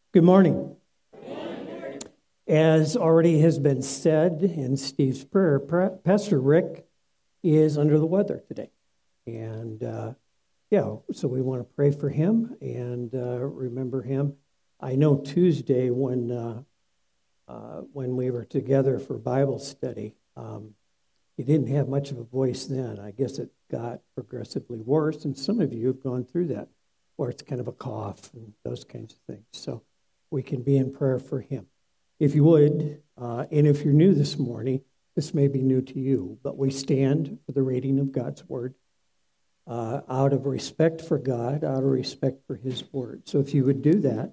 Good morning. As already has been said in Steve's prayer, Pastor Rick is under the weather today. And so we want to pray for him and remember him. I know Tuesday when we were together for Bible study, he didn't have much of a voice then. I guess it got progressively worse, and some of you have gone through that, where it's kind of a cough and those kinds of things. So we can be in prayer for him. If you would, and if you're new this morning, this may be new to you, but we stand for the reading of God's word out of respect for God, out of respect for his word. So if you would do that.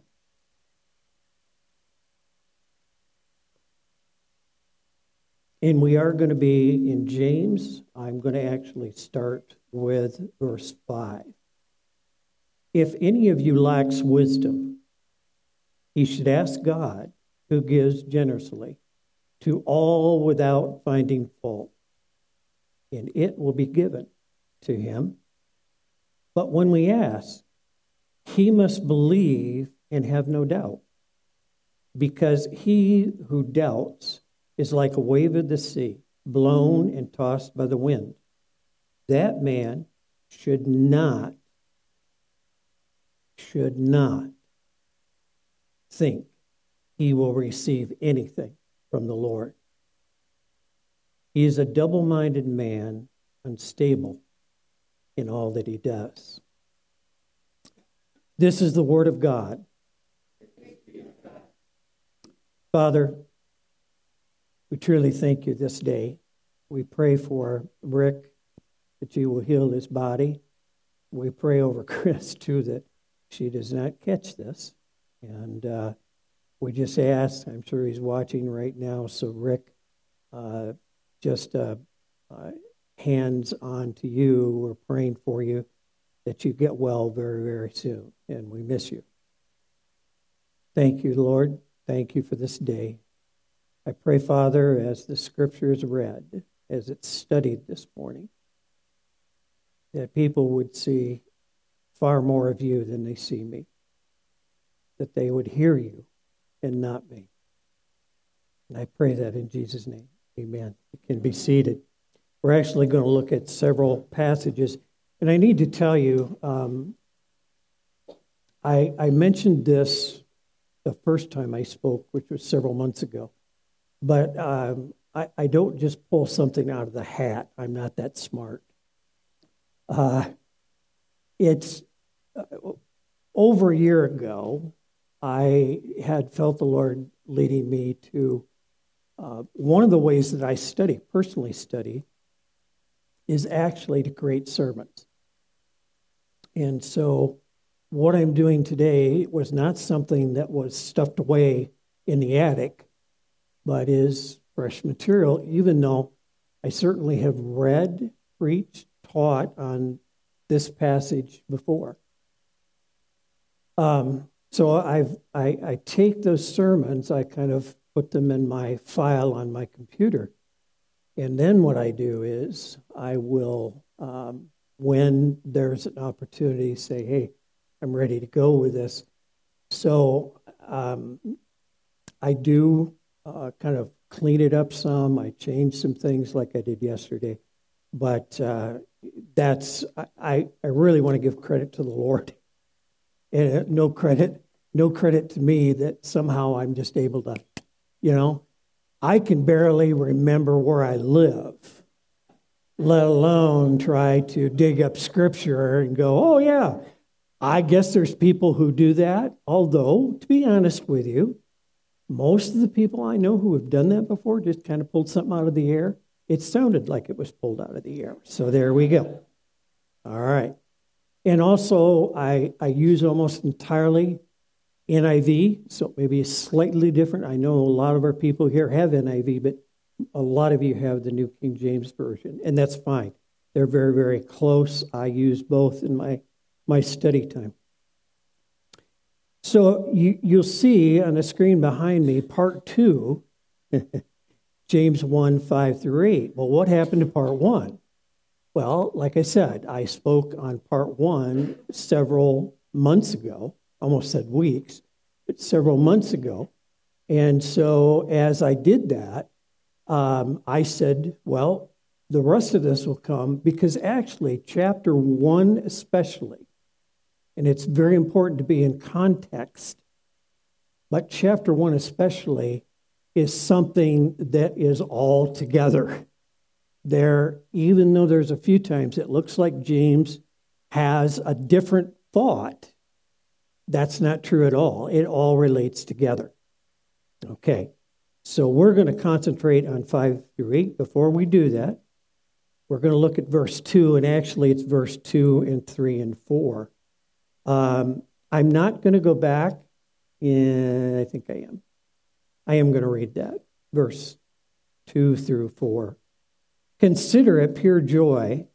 And we are going to be in James. I'm going to actually start with verse 5. If any of you lacks wisdom, he should ask God, who gives generously to all without finding fault, and it will be given to him. But when we ask, he must believe and have no doubt, because he who doubts is like a wave of the sea, blown and tossed by the wind. That man should not think he will receive anything from the Lord. He is a double-minded man, unstable in all that he does. This is the word of God. Father, we truly thank you this day. We pray for Rick, that you will heal his body. We pray over Chris, too, that she does not catch this. And we just ask, I'm sure he's watching right now, so Rick, hands on to you. We're praying for you that you get well very, very soon, and we miss you. Thank you, Lord. Thank you for this day. I pray, Father, as the scripture is read, as it's studied this morning, that people would see far more of you than they see me, that they would hear you and not me. And I pray that in Jesus' name. Amen. You can be seated. We're actually going to look at several passages. And I need to tell you, I mentioned this the first time I spoke, which was several months ago. But I don't just pull something out of the hat. I'm not that smart. It's over a year ago, I had felt the Lord leading me to one of the ways that I personally study, is actually to create sermons. And so what I'm doing today was not something that was stuffed away in the attic, but is fresh material, even though I certainly have read, preached, taught on this passage before. So I take those sermons, I kind of put them in my file on my computer. And then what I do is I will, when there's an opportunity, say, hey, I'm ready to go with this. So I do kind of clean it up some. I change some things like I did yesterday. But I really want to give credit to the Lord. And no credit to me that somehow I'm just able to, I can barely remember where I live, let alone try to dig up scripture and go, oh yeah, I guess there's people who do that. Although, to be honest with you, most of the people I know who have done that before just kind of pulled something out of the air. It sounded like it was pulled out of the air. So there we go. All right. And also, I use almost entirely NIV, so maybe it's slightly different. I know a lot of our people here have NIV, but a lot of you have the New King James Version, and that's fine. They're very, very close. I use both in my study time. So you'll see on the screen behind me, part 2, James 1, 5 through 8. Well, what happened to part 1? Well, like I said, I spoke on part 1 several months ago, almost said weeks, several months ago. And so as I did that, I said, well, the rest of this will come because actually chapter 1 especially, and it's very important to be in context, but chapter 1 especially is something that is all together. There, even though there's a few times it looks like James has a different thought, that's not true at all. It all relates together. Okay, so we're going to concentrate on 5 through 8. Before we do that, we're going to look at verse 2, and actually it's verse 2 and 3 and 4. I'm not going to go back in, I think I am. I am going to read that, verse 2 through 4. Consider it pure joy,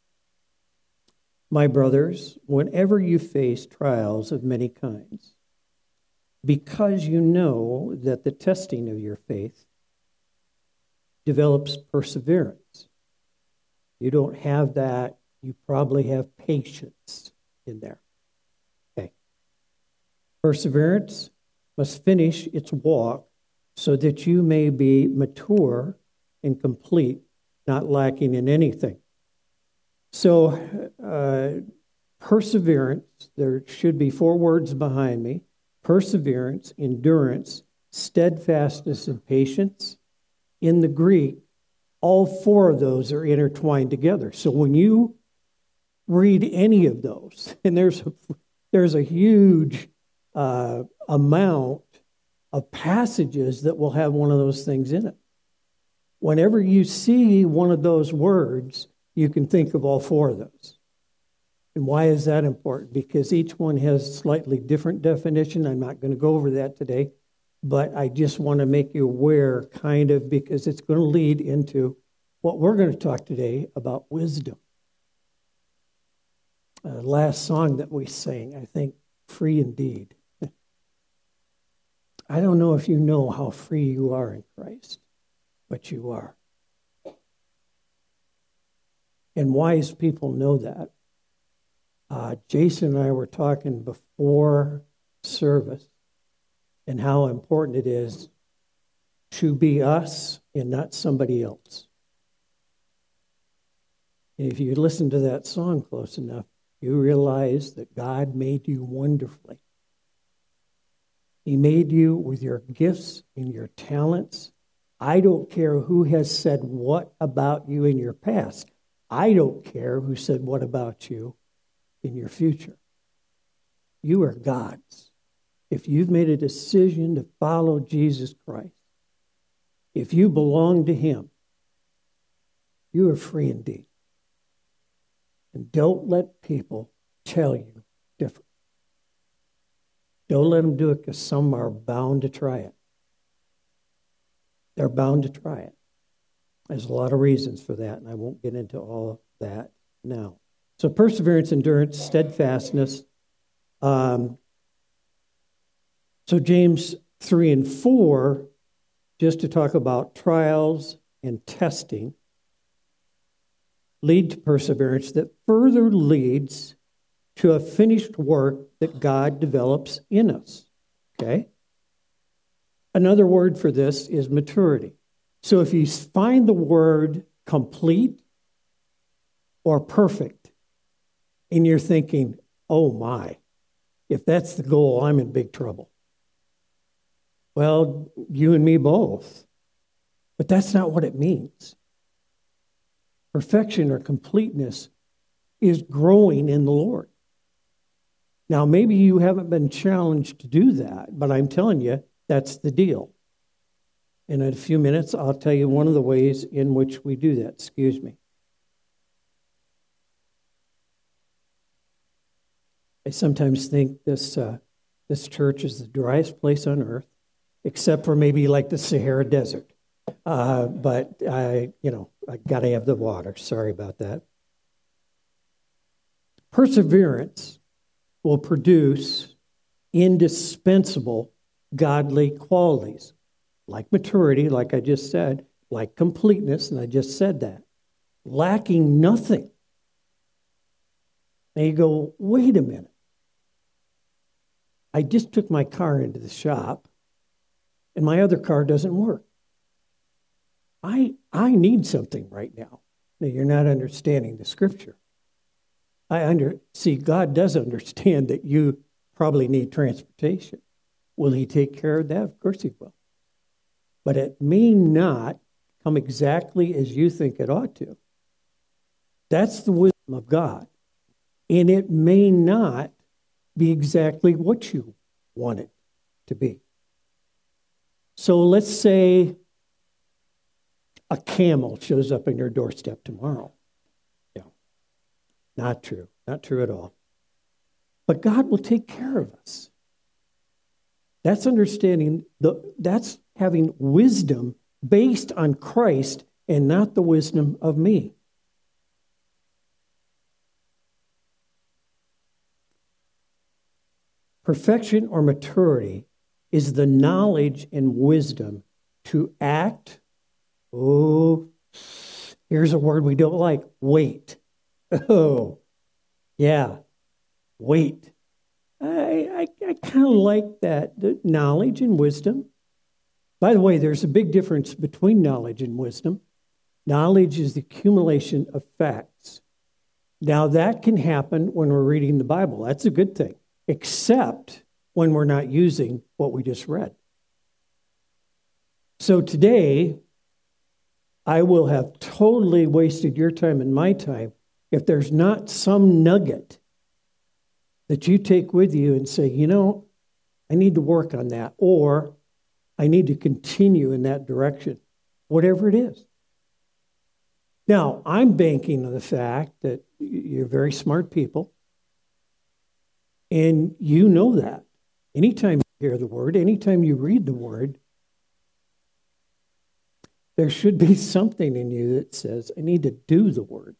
my brothers, whenever you face trials of many kinds, because you know that the testing of your faith develops perseverance. You don't have that, you probably have patience in there. Okay. Perseverance must finish its walk so that you may be mature and complete, not lacking in anything. So, perseverance, there should be 4 words behind me: perseverance, endurance, steadfastness, and patience. In the Greek, all 4 of those are intertwined together. So when you read any of those, and there's a huge amount of passages that will have one of those things in it. Whenever you see one of those words, you can think of all 4 of those. And why is that important? Because each one has a slightly different definition. I'm not going to go over that today, but I just want to make you aware, kind of, because it's going to lead into what we're going to talk today about wisdom. Last song that we sang, I think, Free Indeed. I don't know if you know how free you are in Christ, but you are. And wise people know that. Jason and I were talking before service and how important it is to be us and not somebody else. And if you listen to that song close enough, you realize that God made you wonderfully. He made you with your gifts and your talents. I don't care who has said what about you in your past. I don't care who said what about you in your future. You are God's. If you've made a decision to follow Jesus Christ, if you belong to Him, you are free indeed. And don't let people tell you different. Don't let them do it because some are bound to try it. They're bound to try it. There's a lot of reasons for that, and I won't get into all of that now. So perseverance, endurance, steadfastness. So James 3 and 4, just to talk about trials and testing, lead to perseverance that further leads to a finished work that God develops in us. Okay? Another word for this is maturity. So if you find the word complete or perfect, and you're thinking, oh my, if that's the goal, I'm in big trouble. Well, you and me both. But that's not what it means. Perfection or completeness is growing in the Lord. Now, maybe you haven't been challenged to do that, but I'm telling you, that's the deal. In a few minutes, I'll tell you one of the ways in which we do that. Excuse me. I sometimes think this church is the driest place on earth, except for maybe like the Sahara Desert. But I got to have the water. Sorry about that. Perseverance will produce indispensable godly qualities, like maturity, like I just said, like completeness, and I just said that, lacking nothing. And you go, wait a minute. I just took my car into the shop and my other car doesn't work. I need something right now. Now, you're not understanding the scripture. See, God does understand that you probably need transportation. Will he take care of that? Of course he will. But it may not come exactly as you think it ought to. That's the wisdom of God. And it may not be exactly what you want it to be. So let's say a camel shows up on your doorstep tomorrow. Yeah. Not true. Not true at all. But God will take care of us. That's understanding, that's having wisdom based on Christ and not the wisdom of me. Perfection or maturity is the knowledge and wisdom to act. Oh, here's a word we don't like. Wait. Oh, yeah. Wait. I kind of like that, the knowledge and wisdom. By the way, there's a big difference between knowledge and wisdom. Knowledge is the accumulation of facts. Now, that can happen when we're reading the Bible. That's a good thing, except when we're not using what we just read. So today, I will have totally wasted your time and my time if there's not some nugget that you take with you and say, you know, I need to work on that, or I need to continue in that direction, whatever it is. Now, I'm banking on the fact that you're very smart people, and you know that. Anytime you hear the word, anytime you read the word, there should be something in you that says, I need to do the word.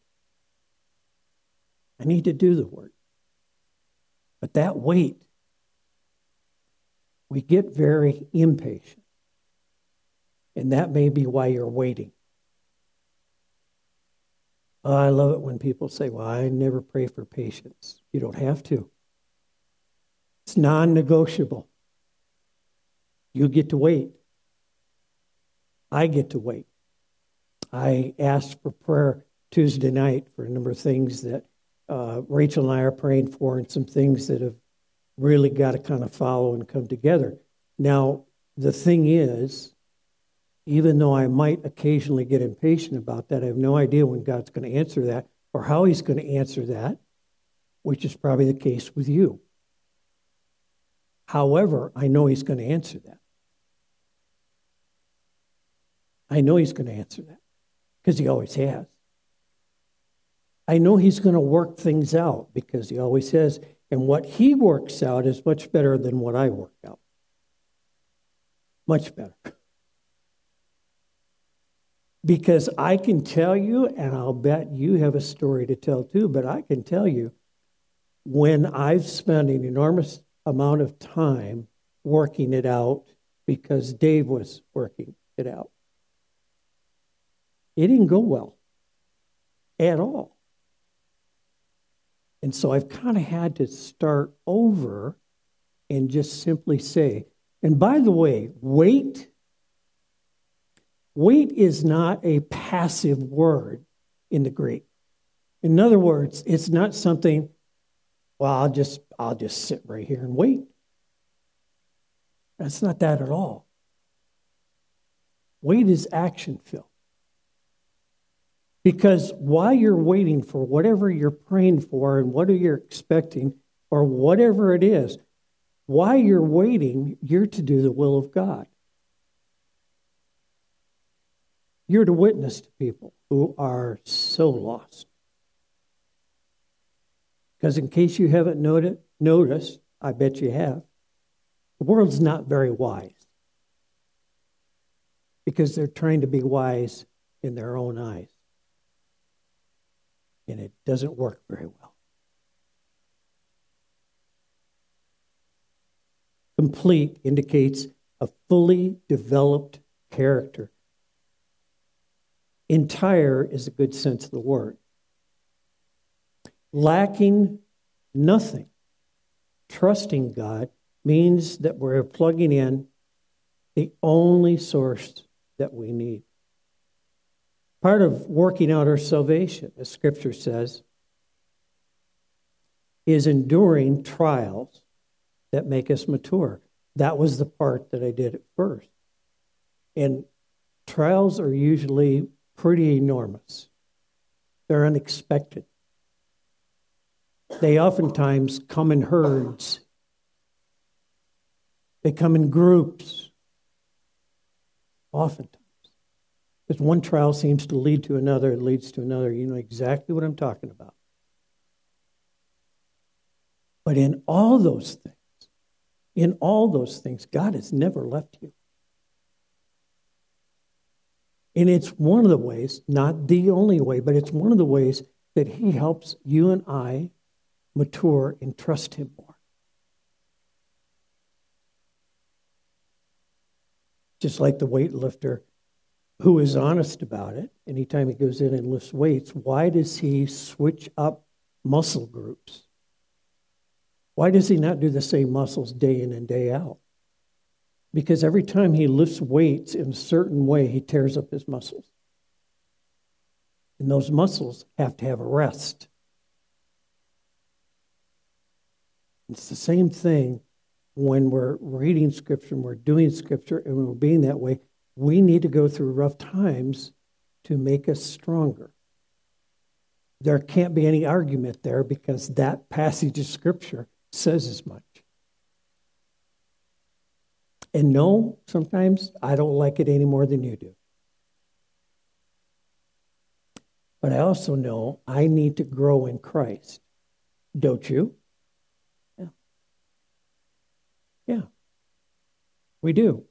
I need to do the word. But that wait, we get very impatient. And that may be why you're waiting. Oh, I love it when people say, well, I never pray for patience. You don't have to. It's non-negotiable. You get to wait. I get to wait. I asked for prayer Tuesday night for a number of things that Rachel and I are praying for, and some things that have really got to kind of follow and come together. Now, the thing is, even though I might occasionally get impatient about that, I have no idea when God's going to answer that or how he's going to answer that, which is probably the case with you. However, I know he's going to answer that. I know he's going to answer that because he always has. I know he's going to work things out because he always has. And what he works out is much better than what I work out. Much better. Because I can tell you, and I'll bet you have a story to tell too, but I can tell you when I've spent an enormous amount of time working it out because Dave was working it out. It didn't go well at all. And so I've kind of had to start over and just simply say, and by the way, wait is not a passive word in the Greek. In other words, it's not something, well, I'll just sit right here and wait. That's not that at all. Wait is action-filled. Because while you're waiting for whatever you're praying for and what you're expecting or whatever it is, while you're waiting, you're to do the will of God. You're to witness to people who are so lost. Because in case you haven't noticed, I bet you have, the world's not very wise. Because they're trying to be wise in their own eyes. And it doesn't work very well. Complete indicates a fully developed character. Entire is a good sense of the word. Lacking nothing. Trusting God means that we're plugging in the only source that we need. Part of working out our salvation, as Scripture says, is enduring trials that make us mature. That was the part that I did at first. And trials are usually pretty enormous. They're unexpected. They oftentimes come in herds. They come in groups. Oftentimes. Because one trial seems to lead to another, it leads to another. You know exactly what I'm talking about. But in all those things, God has never left you. And it's one of the ways, not the only way, but it's one of the ways that He helps you and I mature and trust Him more. Just like the weightlifter who is honest about it, anytime he goes in and lifts weights, why does he switch up muscle groups? Why does he not do the same muscles day in and day out? Because every time he lifts weights in a certain way, he tears up his muscles. And those muscles have to have a rest. It's the same thing when we're reading Scripture and we're doing Scripture and we're being that way. We need to go through rough times to make us stronger. There can't be any argument there because that passage of Scripture says as much. And no, sometimes I don't like it any more than you do. But I also know I need to grow in Christ. Don't you? Yeah. Yeah. We do.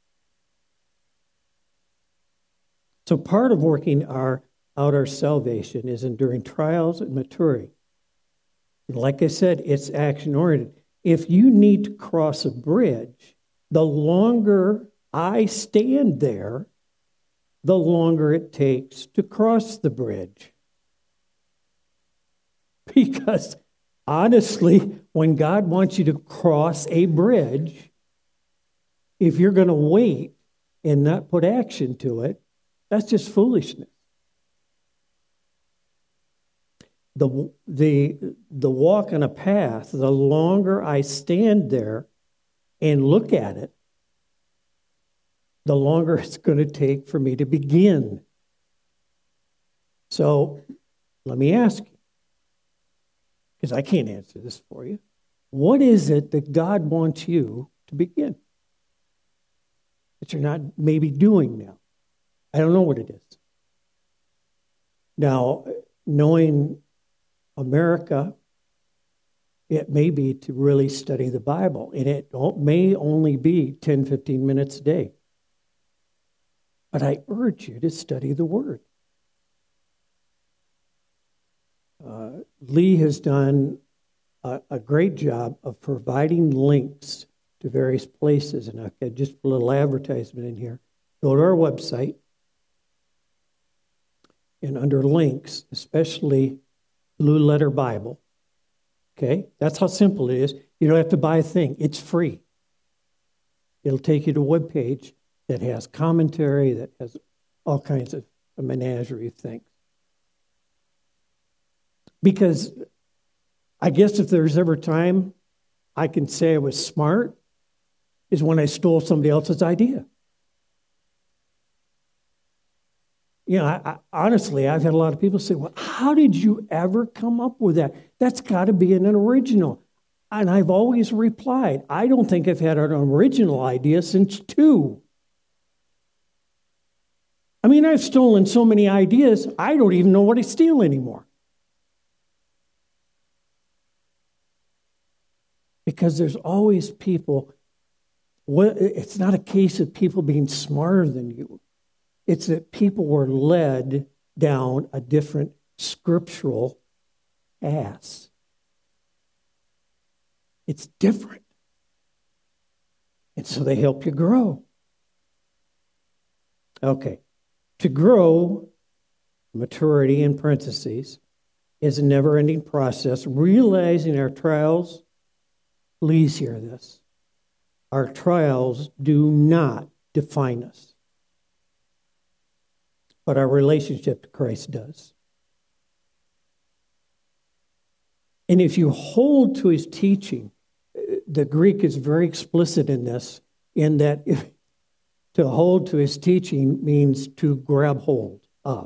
So part of working out our salvation is enduring trials and maturing. And like I said, it's action-oriented. If you need to cross a bridge, the longer I stand there, the longer it takes to cross the bridge. Because honestly, when God wants you to cross a bridge, if you're going to wait and not put action to it, that's just foolishness. The walk on a path, the longer I stand there and look at it, the longer it's going to take for me to begin. So let me ask you, because I can't answer this for you. What is it that God wants you to begin that you're not maybe doing now? I don't know what it is. Now, knowing America, it may be to really study the Bible, and it may only be 10, 15 minutes a day. But I urge you to study the Word. Lee has done a great job of providing links to various places, and I've got just a little advertisement in here. Go to our website, and under links, especially Blue Letter Bible, okay? That's how simple it is. You don't have to buy a thing. It's free. It'll take you to a web page that has commentary, that has all kinds of a menagerie of things. Because I guess if there's ever time I can say I was smart, is when I stole somebody else's idea. You know, honestly, I've had a lot of people say, well, how did you ever come up with that? That's got to be an original. And I've always replied, I don't think I've had an original idea since 2. I mean, I've stolen so many ideas, I don't even know what I steal anymore. Because there's always people, it's not a case of people being smarter than you. It's that people were led down a different scriptural path. It's different. And so they help you grow. Okay. To grow, maturity in parentheses, is a never-ending process. Realizing our trials, please hear this. Our trials do not define us, but our relationship to Christ does. And if you hold to his teaching, the Greek is very explicit in this, in that to hold to his teaching means to grab hold of.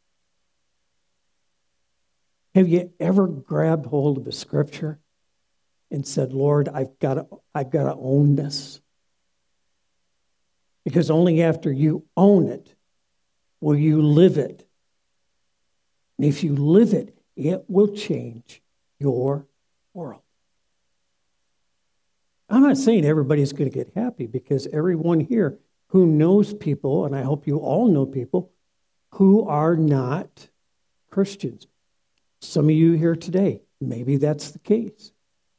Have you ever grabbed hold of a scripture and said, Lord, I've got to own this? Because only after you own it will you live it. And if you live it, it will change your world. I'm not saying everybody's going to get happy, because everyone here who knows people, and I hope you all know people, who are not Christians. Some of you here today, maybe that's the case.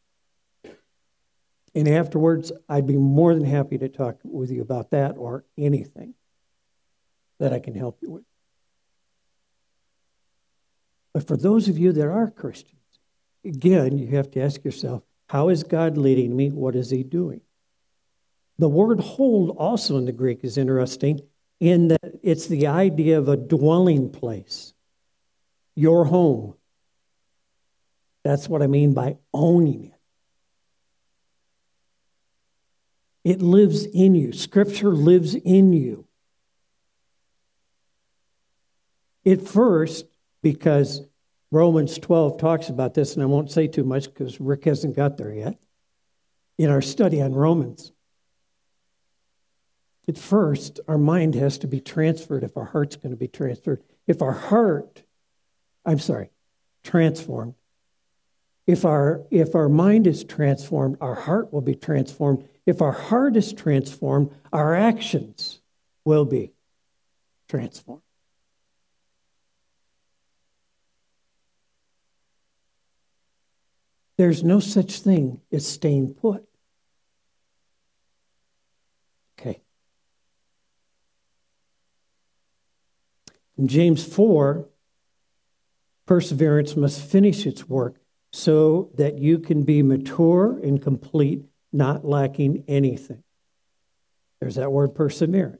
And afterwards, I'd be more than happy to talk with you about that or anything that I can help you with. But for those of you that are Christians, again, you have to ask yourself, how is God leading me? What is he doing? The word hold also in the Greek is interesting in that it's the idea of a dwelling place, your home. That's what I mean by owning it. It lives in you. Scripture lives in you. At first, because Romans 12 talks about this, and I won't say too much because Rick hasn't got there yet, in our study on Romans. At first, our mind has to be transferred if our heart's going to be transferred. Transformed. If our mind is transformed, our heart will be transformed. If our heart is transformed, our actions will be transformed. There's no such thing as staying put. Okay. In James 4, perseverance must finish its work so that you can be mature and complete, not lacking anything. There's that word perseverance.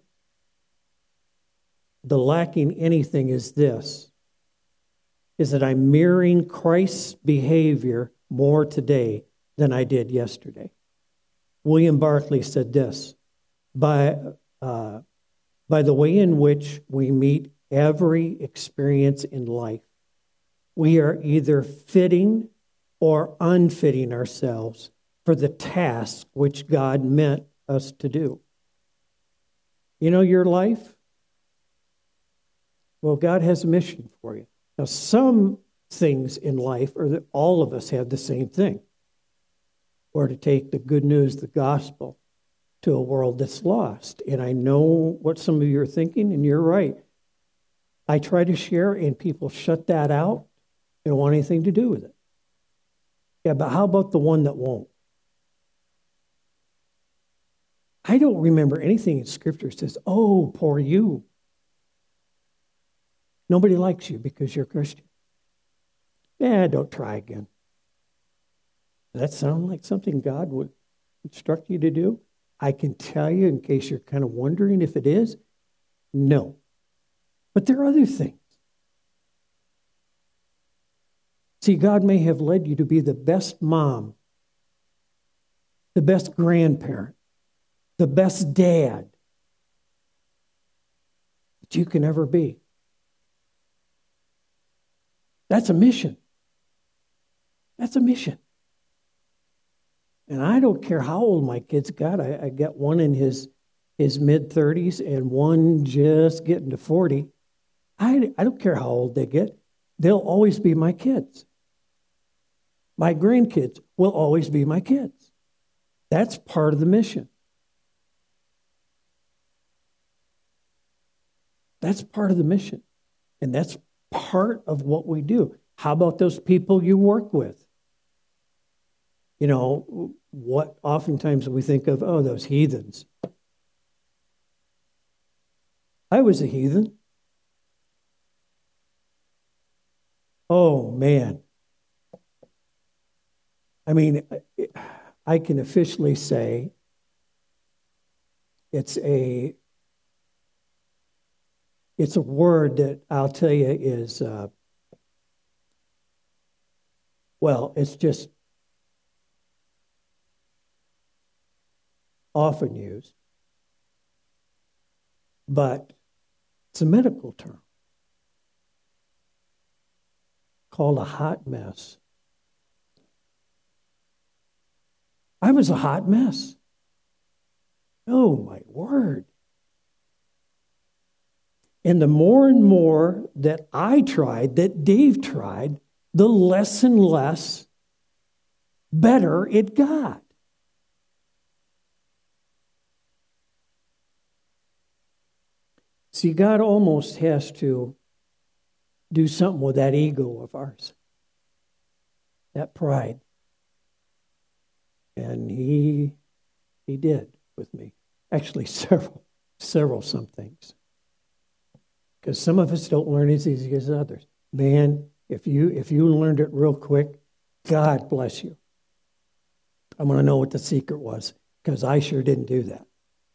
The lacking anything is this, is that I'm mirroring Christ's behavior more today than I did yesterday. William Barclay said this, by the way in which we meet every experience in life, we are either fitting or unfitting ourselves for the task which God meant us to do. You know your life? Well, God has a mission for you. Now, some things in life are that all of us have the same thing. Or to take the good news, the gospel, to a world that's lost. And I know what some of you are thinking, and you're right. I try to share, and people shut that out. They don't want anything to do with it. Yeah, but how about the one that won't? I don't remember anything in Scripture that says, oh, poor you. Nobody likes you because you're Christian. Don't try again. Does that sound like something God would instruct you to do? I can tell you, in case you're kind of wondering if it is, no. But there are other things. See, God may have led you to be the best mom, the best grandparent, the best dad that you can ever be. That's a mission. That's a mission. And I don't care how old my kids got. I got one in his mid-30s and one just getting to 40. I don't care how old they get. They'll always be my kids. My grandkids will always be my kids. That's part of the mission. That's part of the mission. And that's part of what we do. How about those people you work with? You know, what oftentimes we think of, oh, those heathens. I was a heathen. Oh, man. I mean, I can officially say It's a word that I'll tell you is, it's just often used, but it's a medical term called a hot mess. I was a hot mess. Oh, my word. And the more and more that I tried, that Dave tried, the less and less better it got. See, God almost has to do something with that ego of ours, that pride. And he did with me. Actually, several some things. Because some of us don't learn as easy as others. Man, if you learned it real quick, God bless you. I want to know what the secret was, because I sure didn't do that.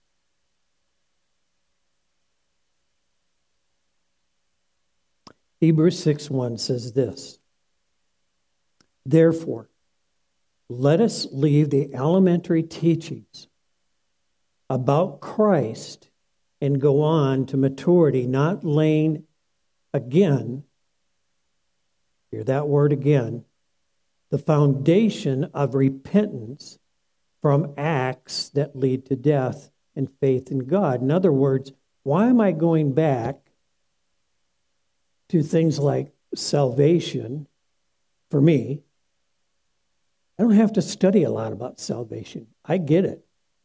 Hebrews 6:1 says this, therefore, let us leave the elementary teachings about Christ and go on to maturity, not laying again, hear that word again, the foundation of repentance from acts that lead to death and faith in God. In other words, why am I going back to things like salvation? For me, I don't have to study a lot about salvation. I get it.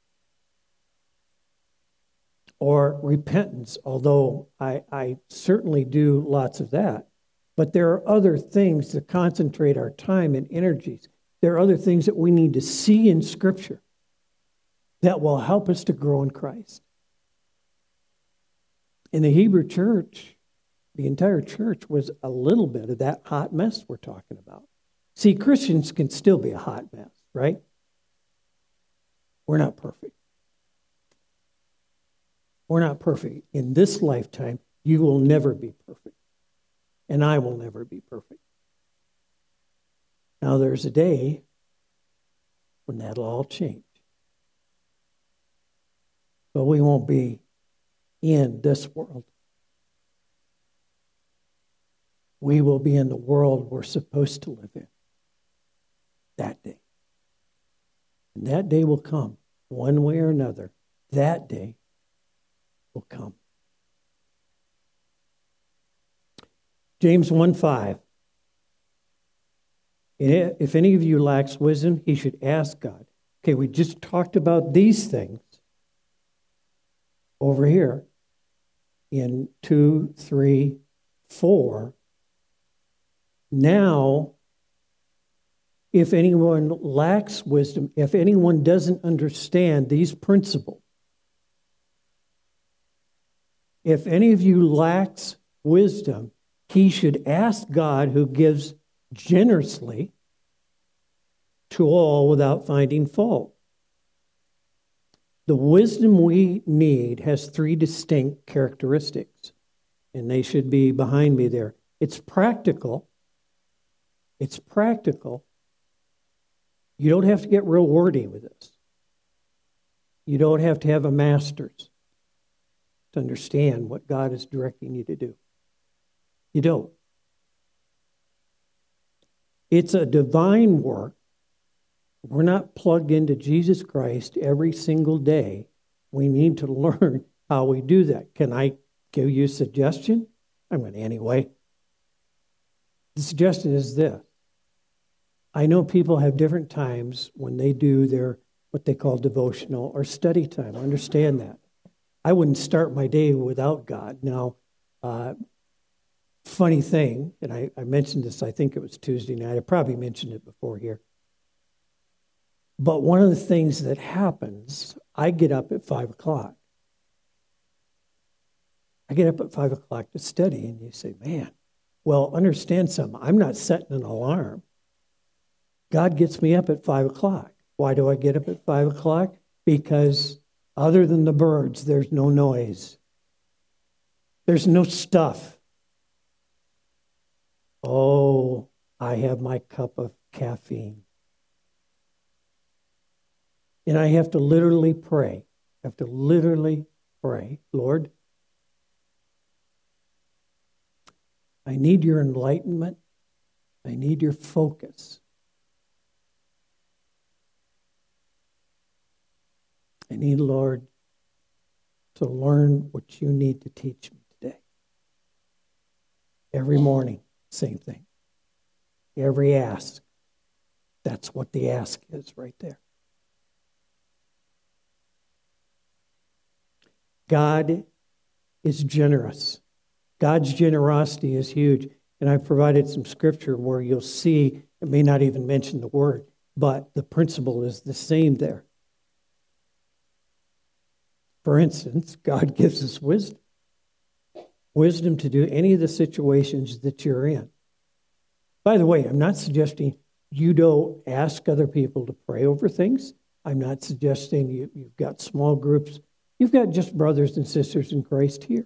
Or repentance, although I certainly do lots of that. But there are other things to concentrate our time and energies. There are other things that we need to see in Scripture that will help us to grow in Christ. In the Hebrew church, the entire church was a little bit of that hot mess we're talking about. See, Christians can still be a hot mess, right? We're not perfect. We're not perfect. In this lifetime, you will never be perfect. And I will never be perfect. Now, there's a day when that'll all change. But we won't be in this world. We will be in the world we're supposed to live in. That day. And that day will come, one way or another. That day will come. James 1:5. If any of you lacks wisdom, he should ask God. Okay, we just talked about these things over here in 2, 3, 4. Now, if anyone lacks wisdom, if anyone doesn't understand these principles, if any of you lacks wisdom, he should ask God, who gives generously to all without finding fault. The wisdom we need has 3 distinct characteristics, and they should be behind me there. It's practical. It's practical. You don't have to get real wordy with this. You don't have to have a master's to understand what God is directing you to do. You don't. It's a divine work. We're not plugged into Jesus Christ every single day. We need to learn how we do that. Can I give you a suggestion? I'm going to anyway. The suggestion is this. I know people have different times when they do their what they call devotional or study time. I understand that. I wouldn't start my day without God. Now, funny thing, and I mentioned this, I think it was Tuesday night. I probably mentioned it before here. But one of the things that happens, I get up at 5 o'clock. I get up at 5 o'clock to study, and you say, man, well, understand something. I'm not setting an alarm. God gets me up at 5 o'clock. Why do I get up at 5 o'clock? Because Other than the birds, there's no noise. There's no stuff. Oh, I have my cup of caffeine. And I have to literally pray. I have to literally pray, Lord, I need your enlightenment. I need your focus. I need, Lord, to learn what you need to teach me today. Every morning, same thing. Every ask, that's what the ask is right there. God is generous. God's generosity is huge. And I've provided some scripture where you'll see, it may not even mention the word, but the principle is the same there. For instance, God gives us wisdom. Wisdom to do any of the situations that you're in. By the way, I'm not suggesting you don't ask other people to pray over things. I'm not suggesting you've got small groups. You've got just brothers and sisters in Christ here.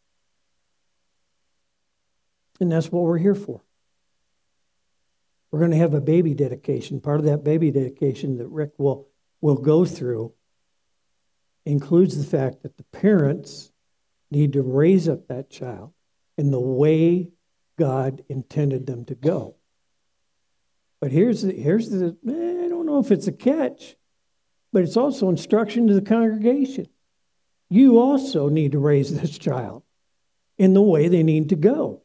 And that's what we're here for. We're going to have a baby dedication. Part of that baby dedication that Rick will go through includes the fact that the parents need to raise up that child in the way God intended them to go. But here's the I don't know if it's a catch, but it's also instruction to the congregation. You also need to raise this child in the way they need to go.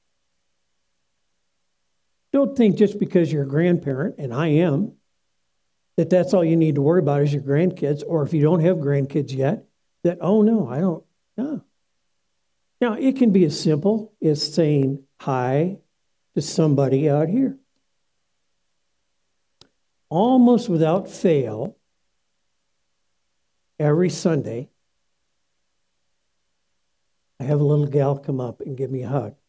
Don't think just because you're a grandparent, and I am, that that's all you need to worry about is your grandkids, or if you don't have grandkids yet, that, oh no, I don't, no. Now, it can be as simple as saying hi to somebody out here. Almost without fail, every Sunday, I have a little gal come up and give me a hug.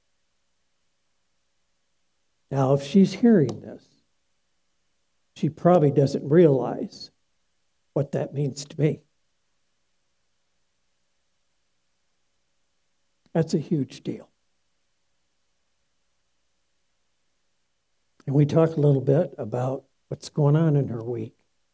Now, if she's hearing this, she probably doesn't realize what that means to me. That's a huge deal. And we talk a little bit about what's going on in her week.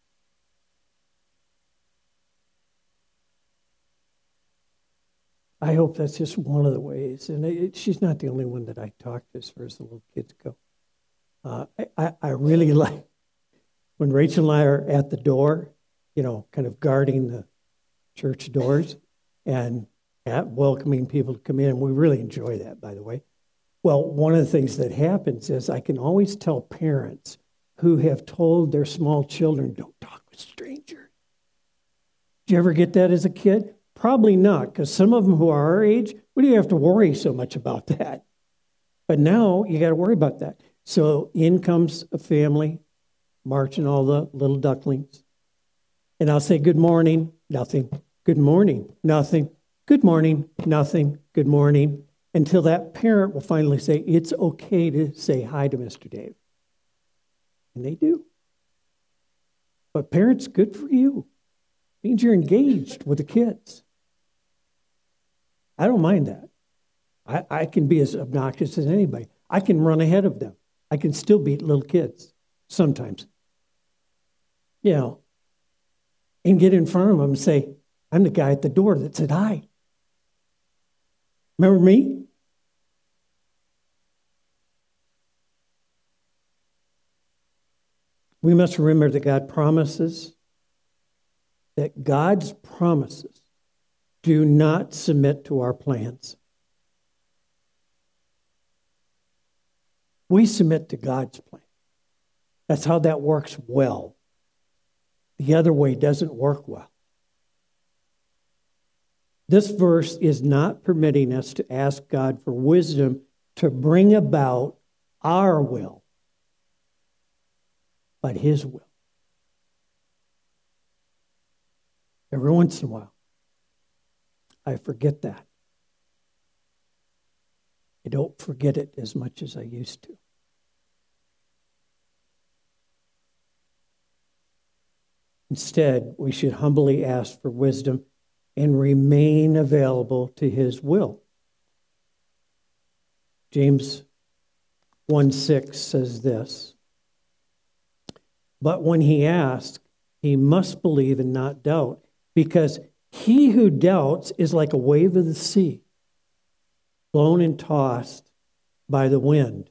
I hope that's just one of the ways. And she's not the only one that I talk to as far as the little kids go. I really like when Rachel and I are at the door, kind of guarding the church doors and welcoming people to come in. We really enjoy that, by the way. Well, one of the things that happens is I can always tell parents who have told their small children, don't talk with strangers. Did you ever get that as a kid? Probably not, because some of them who are our age, we don't have to worry so much about that. But now you got to worry about that. So in comes a family, marching all the little ducklings. And I'll say, good morning, nothing. Good morning, nothing. Good morning, nothing. Good morning. Until that parent will finally say, it's okay to say hi to Mr. Dave. And they do. But parents, good for you. It means you're engaged with the kids. I don't mind that. I can be as obnoxious as anybody. I can run ahead of them. I can still beat little kids sometimes. And get in front of them and say, I'm the guy at the door that said hi. Remember me? We must remember that God's promises do not submit to our plans. We submit to God's plan. That's how that works well. The other way doesn't work well. This verse is not permitting us to ask God for wisdom to bring about our will, but His will. Every once in a while, I forget that. I don't forget it as much as I used to. Instead, we should humbly ask for wisdom and remain available to his will. James 1:6 says this, "But when he asks, he must believe and not doubt, because he who doubts is like a wave of the sea, blown and tossed by the wind."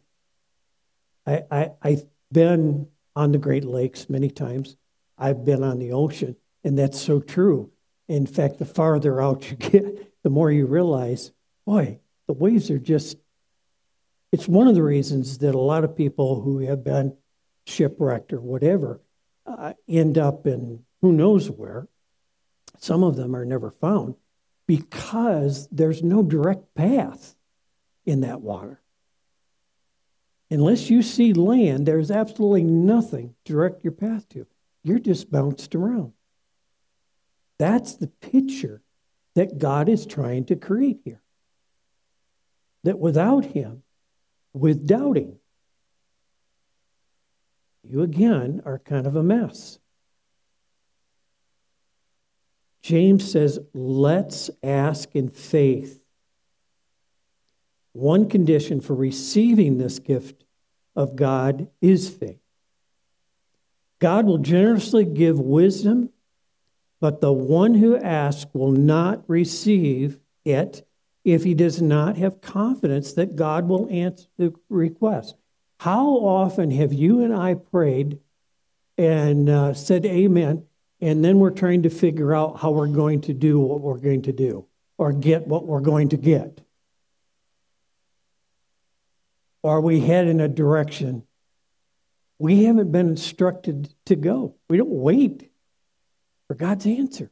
I've been on the Great Lakes many times. I've been on the ocean, and that's so true. In fact, the farther out you get, the more you realize, boy, the waves are just, it's one of the reasons that a lot of people who have been shipwrecked or whatever end up in who knows where. Some of them are never found because there's no direct path in that water. Unless you see land, there's absolutely nothing to direct your path to. You're just bounced around. That's the picture that God is trying to create here. That without him, with doubting, you again are kind of a mess. James says, let's ask in faith. One condition for receiving this gift of God is faith. God will generously give wisdom, but the one who asks will not receive it if he does not have confidence that God will answer the request. How often have you and I prayed and said amen, and then we're trying to figure out how we're going to do what we're going to do or get what we're going to get? Or we head in a direction we haven't been instructed to go. We don't wait for God's answer.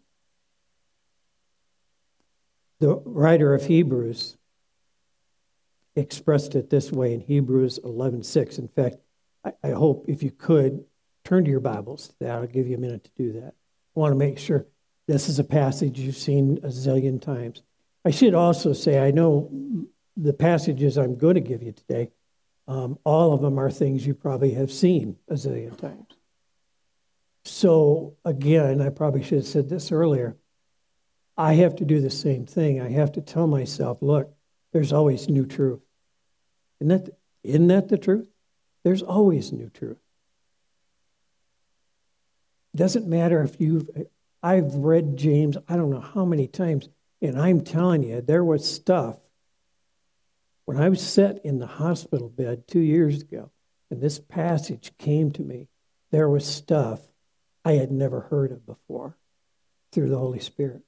The writer of Hebrews expressed it this way in Hebrews 11:6. In fact, I hope if you could turn to your Bibles to that. I'll give you a minute to do that. I want to make sure this is a passage you've seen a zillion times. I should also say, I know the passages I'm going to give you today, all of them are things you probably have seen a zillion times. So again, I probably should have said this earlier. I have to do the same thing. I have to tell myself, look, there's always new truth. Isn't that the truth? There's always new truth. It doesn't matter if I've read James, I don't know how many times, and I'm telling you, there was stuff. When I was set in the hospital bed 2 years ago, and this passage came to me, there was stuff I had never heard of before through the Holy Spirit.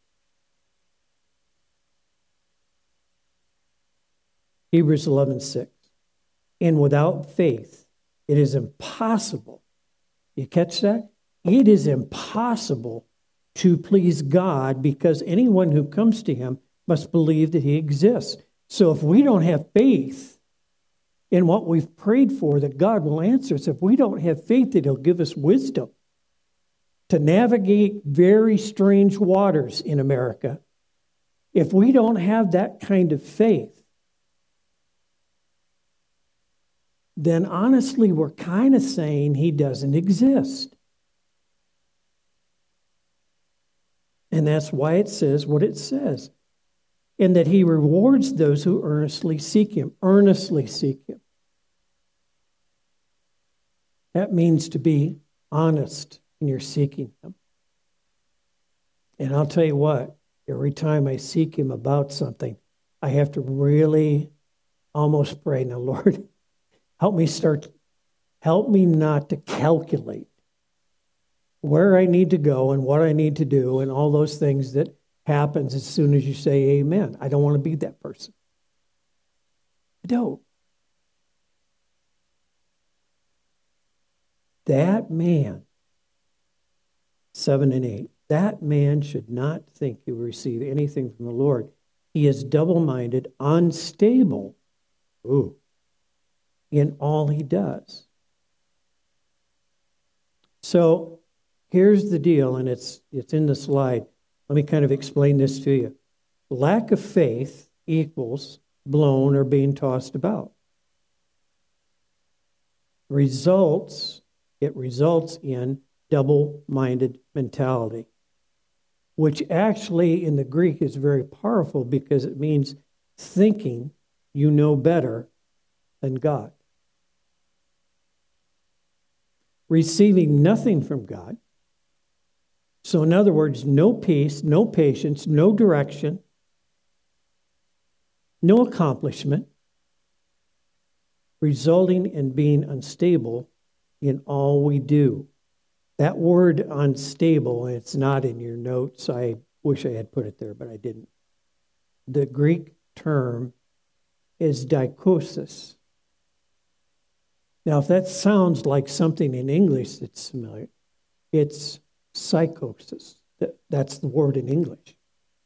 Hebrews 11:6. And without faith, it is impossible. You catch that? It is impossible to please God because anyone who comes to him must believe that he exists. So if we don't have faith in what we've prayed for, that God will answer us, if we don't have faith that he'll give us wisdom to navigate very strange waters in America, if we don't have that kind of faith, then honestly, we're kind of saying he doesn't exist. And that's why it says what it says. And that he rewards those who earnestly seek him. Earnestly seek him. That means to be honest when you're seeking him. And I'll tell you what, every time I seek him about something, I have to really almost pray, now, Lord, help me not to calculate where I need to go and what I need to do and all those things that happens as soon as you say amen. I don't want to be that person. I don't. That man, 7 and 8, that man should not think he will receive anything from the Lord. He is double-minded, unstable in all he does. So here's the deal, and it's in the slide. Let me kind of explain this to you. Lack of faith equals blown or being tossed about. It results in double-minded mentality, which actually in the Greek is very powerful because it means thinking you know better than God. Receiving nothing from God. So in other words, no peace, no patience, no direction, no accomplishment, resulting in being unstable in all we do. That word unstable, it's not in your notes. I wish I had put it there, but I didn't. The Greek term is dikosis. Now, if that sounds like something in English that's familiar, it's psychosis. That's the word in English.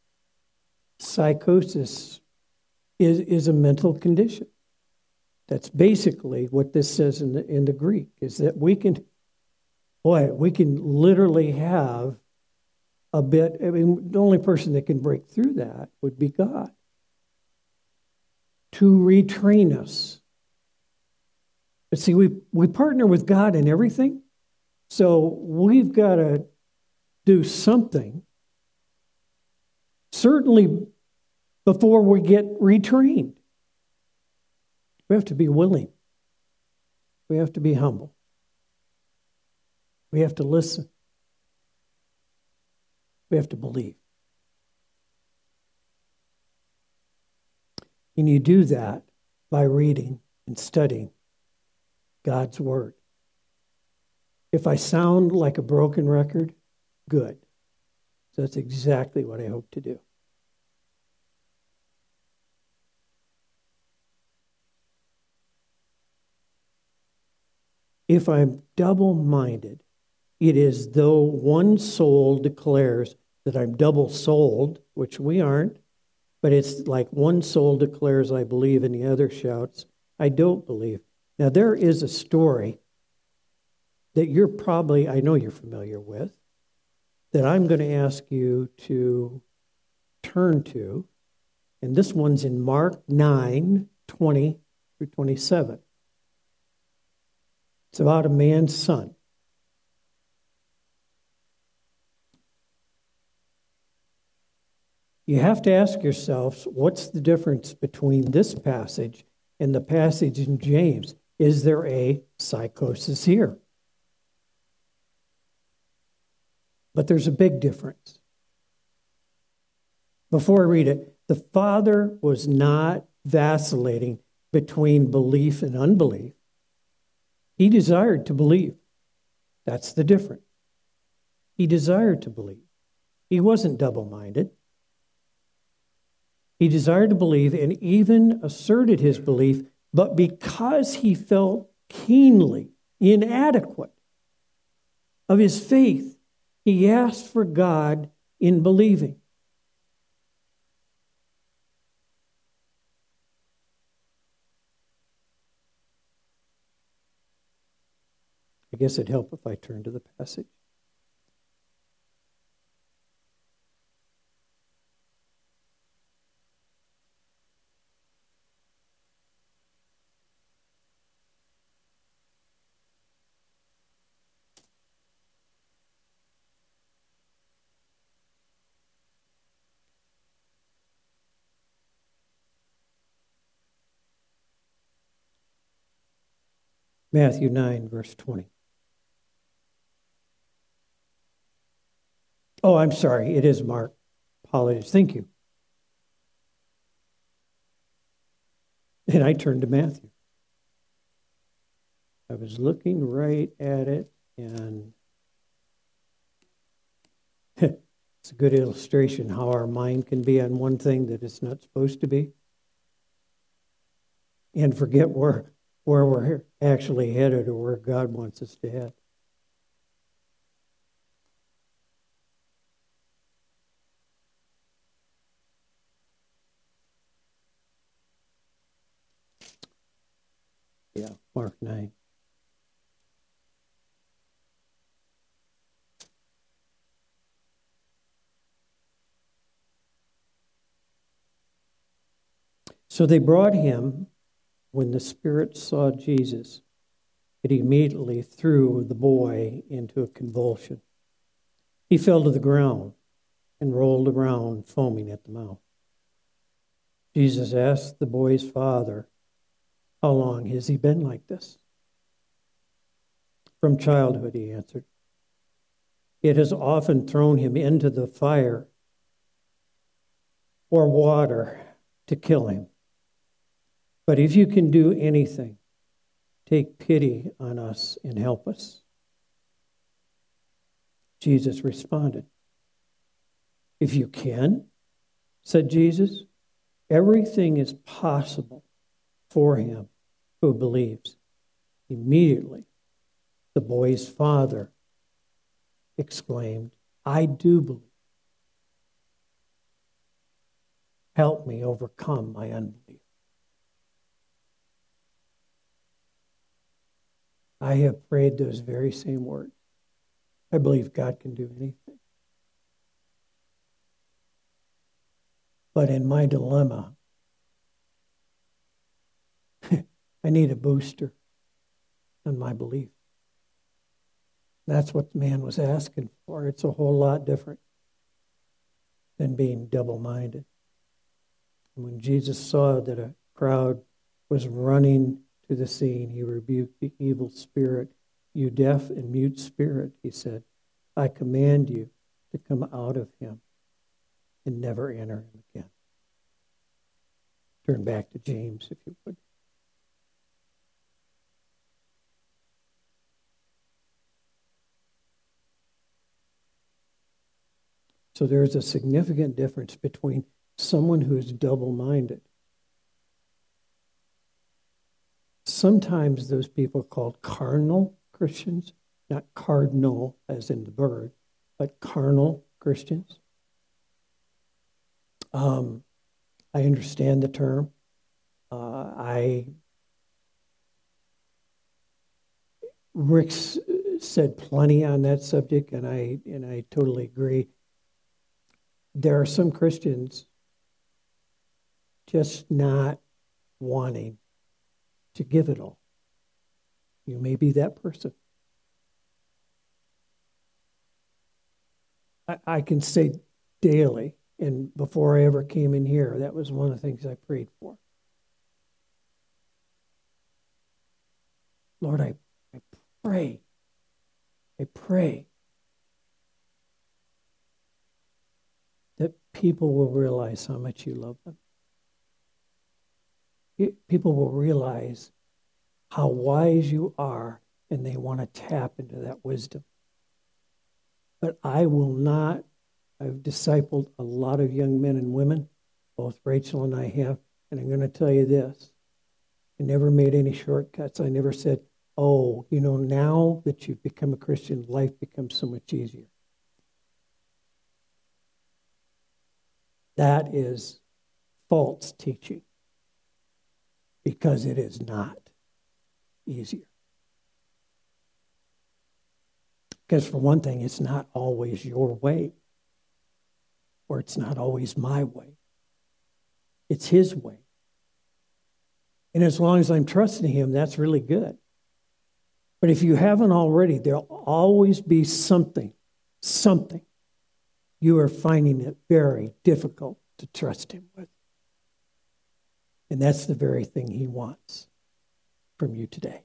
Psychosis is a mental condition. That's basically what this says in the Greek, is that we can literally have a bit. I mean, the only person that can break through that would be God to retrain us. But see, we partner with God in everything, so we've got to do something, certainly before we get retrained. We have to be willing. We have to be humble. We have to listen. We have to believe. And you do that by reading and studying God's Word. If I sound like a broken record, good. So that's exactly what I hope to do. If I'm double-minded, it is though one soul declares that I'm double-souled, which we aren't, but it's like one soul declares I believe and the other shouts, I don't believe. Now, there is a story that I know you're familiar with, that I'm going to ask you to turn to, and this one's in Mark 9:20 through 27. It's about a man's son. You have to ask yourselves, what's the difference between this passage and the passage in James? Is there a psychosis here? But there's a big difference. Before I read it, the father was not vacillating between belief and unbelief. He desired to believe. That's the difference. He desired to believe. He wasn't double-minded. He desired to believe and even asserted his belief, but because he felt keenly inadequate of his faith, he asked for God in believing. I guess it'd help if I turn to the passage. Matthew 9, verse 20. Oh, I'm sorry. It is Mark. Apologies. Thank you. And I turned to Matthew. I was looking right at it, and it's a good illustration how our mind can be on one thing that it's not supposed to be, and forget where we're actually headed or where God wants us to head. Yeah, Mark 9. So they brought him when the Spirit saw Jesus. It immediately threw the boy into a convulsion. He fell to the ground and rolled around, foaming at the mouth. Jesus asked the boy's father, "How long has he been like this?" "From childhood," he answered. "It has often thrown him into the fire or water to kill him. But if you can do anything, take pity on us and help us." Jesus responded, "If you can," said Jesus, "everything is possible for him who believes." Immediately, the boy's father exclaimed, "I do believe. Help me overcome my unbelief." I have prayed those very same words. I believe God can do anything. But in my dilemma, I need a booster on my belief. That's what the man was asking for. It's a whole lot different than being double-minded. And when Jesus saw that a crowd was running to the scene, he rebuked the evil spirit. "You deaf and mute spirit," he said, "I command you to come out of him and never enter him again." Turn back to James, if you would. So there's a significant difference between someone who is double-minded. Sometimes those people are called carnal Christians, not cardinal as in the bird, but carnal Christians. I understand the term. Rick said plenty on that subject, and I totally agree. There are some Christians just not wanting to give it all. You may be that person. I can say daily, and before I ever came in here, that was one of the things I prayed for. Lord, I pray that people will realize how much you love them. People will realize how wise you are, and they want to tap into that wisdom. But I will not. I've discipled a lot of young men and women, both Rachel and I have, and I'm going to tell you this. I never made any shortcuts. I never said, "Oh, now that you've become a Christian, life becomes so much easier." That is false teaching, because it is not easier. Because for one thing, it's not always your way, or it's not always my way. It's his way. And as long as I'm trusting him, that's really good. But if you haven't already, there'll always be something you are finding it very difficult to trust him with. And that's the very thing he wants from you today.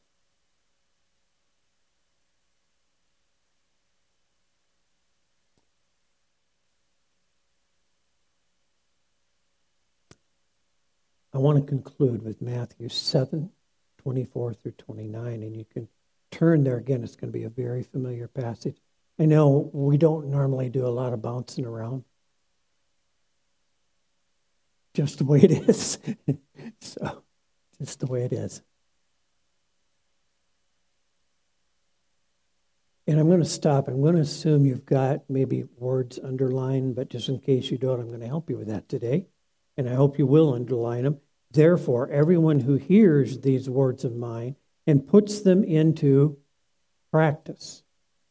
I want to conclude with Matthew 7:24 through 29, and you can turn there again. It's going to be a very familiar passage. I know we don't normally do a lot of bouncing around. Just the way it is. So, just the way it is. And I'm going to stop. I'm going to assume you've got maybe words underlined, but just in case you don't, I'm going to help you with that today. And I hope you will underline them. Therefore, everyone who hears these words of mine and puts them into practice.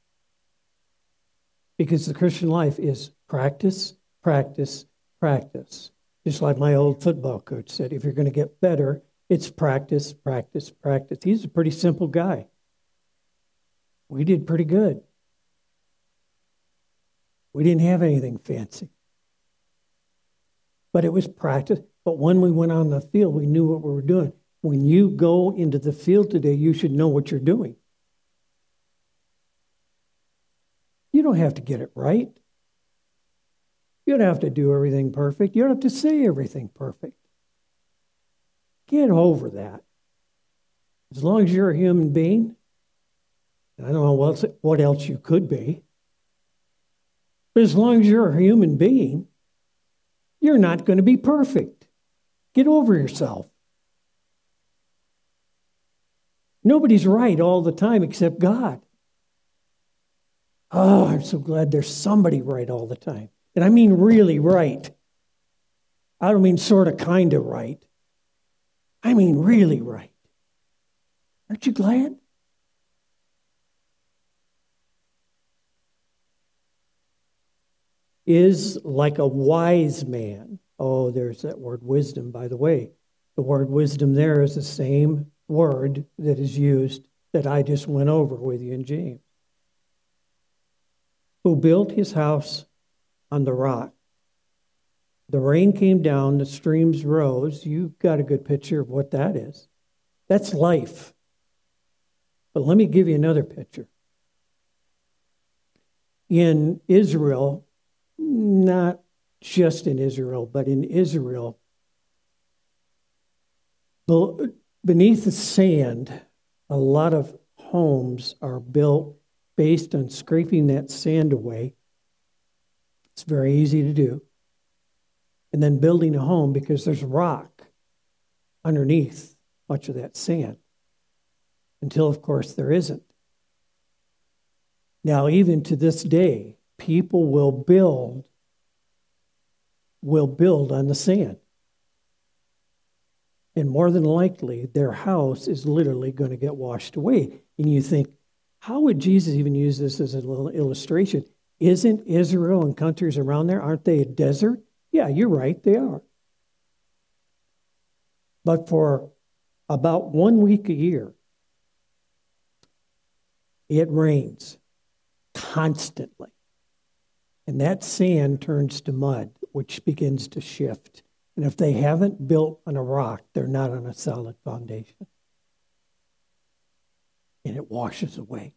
Because the Christian life is practice, practice, practice. Just like my old football coach said, if you're going to get better, it's practice, practice, practice. He's a pretty simple guy. We did pretty good. We didn't have anything fancy. But it was practice. But when we went on the field, we knew what we were doing. When you go into the field today, you should know what you're doing. You don't have to get it right. You don't have to do everything perfect. You don't have to say everything perfect. Get over that. As long as you're a human being, and I don't know what else you could be, but as long as you're a human being, you're not going to be perfect. Get over yourself. Nobody's right all the time except God. Oh, I'm so glad there's somebody right all the time. And I mean really right. I don't mean sort of kind of right. I mean really right. Aren't you glad? Is like a wise man. Oh, there's that word wisdom, by the way. The word wisdom there is the same word that is used that I just went over with you in James. Who built his house on the rock. The rain came down, the streams rose. You've got a good picture of what that is. That's life. But let me give you another picture. In Israel, not just in Israel, but in Israel, beneath the sand, a lot of homes are built based on scraping that sand away. It's very easy to do. And then building a home because there's rock underneath much of that sand. Until, of course, there isn't. Now, even to this day, people will build on the sand. And more than likely, their house is literally going to get washed away. And you think, how would Jesus even use this as a little illustration? Isn't Israel and countries around there, aren't they a desert? Yeah, you're right, they are. But for about 1 week a year, it rains constantly. And that sand turns to mud, which begins to shift. And if they haven't built on a rock, they're not on a solid foundation. And it washes away.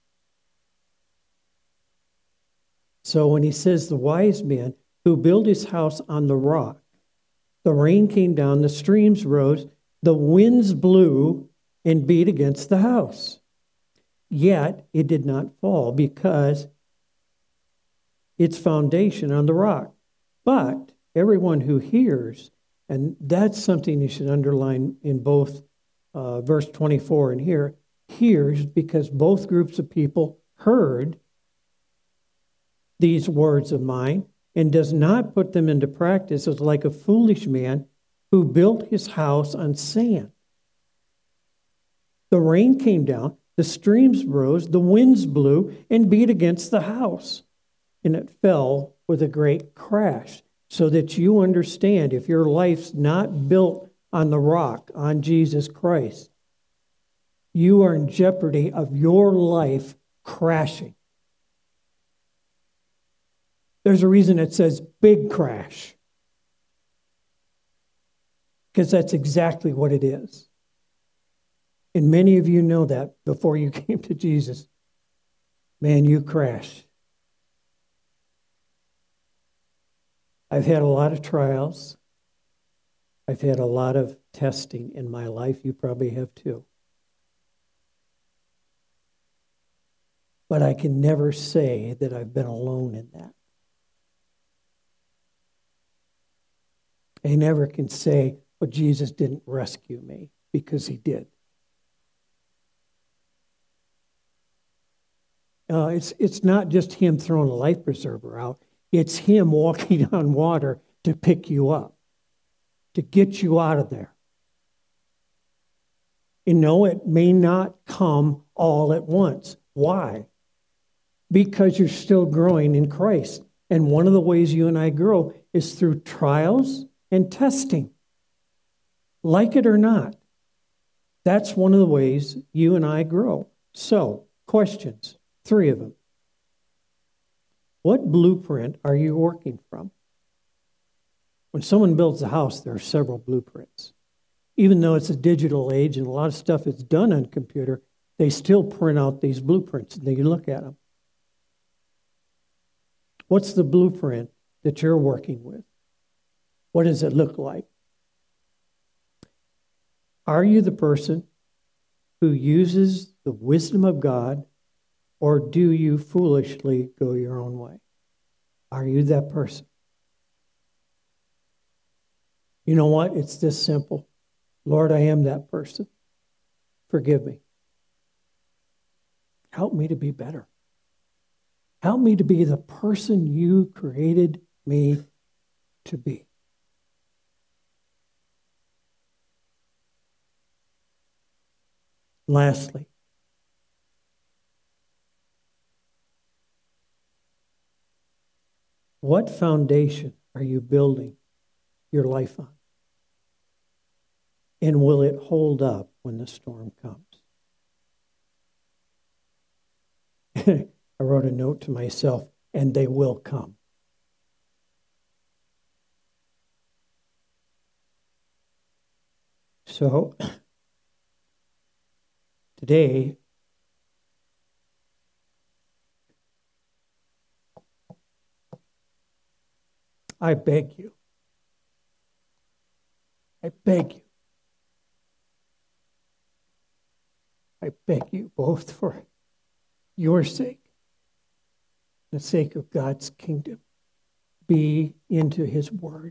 So when he says the wise man who built his house on the rock, the rain came down, the streams rose, the winds blew and beat against the house. Yet it did not fall because its foundation on the rock. But everyone who hears, and that's something you should underline in both verse 24 and here, hears because both groups of people heard these words of mine and does not put them into practice is like a foolish man who built his house on sand. The rain came down, the streams rose, the winds blew and beat against the house, and it fell with a great crash. So that you understand, if your life's not built on the rock, on Jesus Christ, you are in jeopardy of your life crashing. There's a reason it says big crash. Because that's exactly what it is. And many of you know that before you came to Jesus. Man, you crashed. I've had a lot of trials. I've had a lot of testing in my life. You probably have too. But I can never say that I've been alone in that. I never can say, well, Jesus didn't rescue me, because he did. It's not just him throwing a life preserver out. It's him walking on water to pick you up, to get you out of there. You know, it may not come all at once. Why? Because you're still growing in Christ. And one of the ways you and I grow is through trials and testing. Like it or not, that's one of the ways you and I grow. So, Questions, 3 of them. What blueprint are you working from? When someone builds a house, there are several blueprints. Even though it's a digital age and a lot of stuff is done on computer, they still print out these blueprints and then you look at them. What's the blueprint that you're working with? What does it look like? Are you the person who uses the wisdom of God, or do you foolishly go your own way? Are you that person? You know what? It's this simple. Lord, I am that person. Forgive me. Help me to be better. Help me to be the person you created me to be. Lastly, what foundation are you building your life on? And will it hold up when the storm comes? I wrote a note to myself, and they will come. So, today, I beg you, I beg you both for your sake, the sake of God's kingdom, be into his word.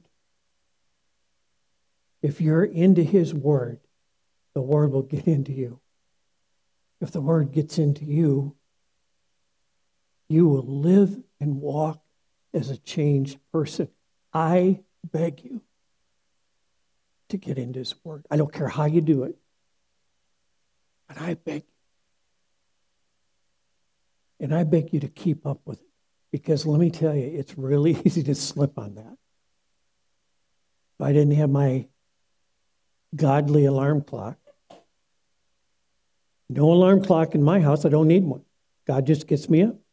If you're into his word, the word will get into you. If the word gets into you, you will live and walk as a changed person. I beg you to get into his word. I don't care how you do it, but I beg you. And I beg you to keep up with it, because let me tell you, it's really easy to slip on that. If I didn't have my godly alarm clock, no alarm clock in my house, I don't need one. God just gets me up.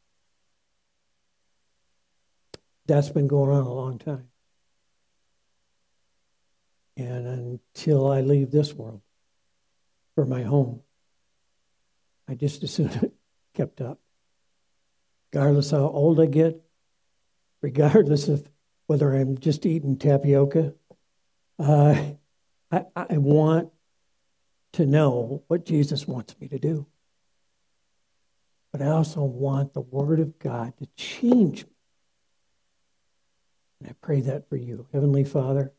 That's been going on a long time. And until I leave this world for my home, I just assumed kept up. Regardless how old I get, regardless of whether I'm just eating tapioca, I want to know what Jesus wants me to do. But I also want the Word of God to change me. And I pray that for you. Heavenly Father,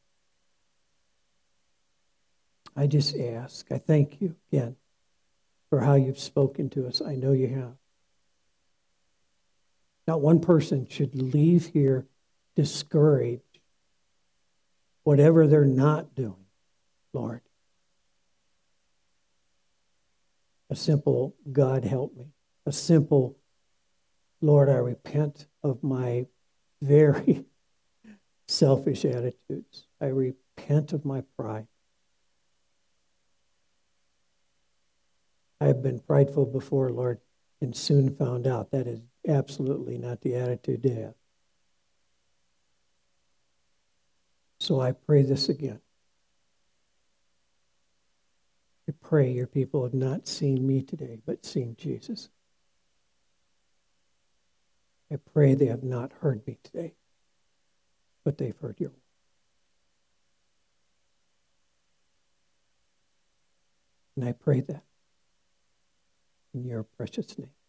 I just ask, I thank you again for how you've spoken to us. I know you have. Not one person should leave here discouraged, whatever they're not doing, Lord. A simple, God help me. A simple, Lord, I repent of my very selfish attitudes. I repent of my pride. I have been prideful before, Lord, and soon found out that is absolutely not the attitude to have. So I pray this again. I pray your people have not seen me today, but seen Jesus. I pray they have not heard me today, but they've heard your word. And I pray that in your precious name.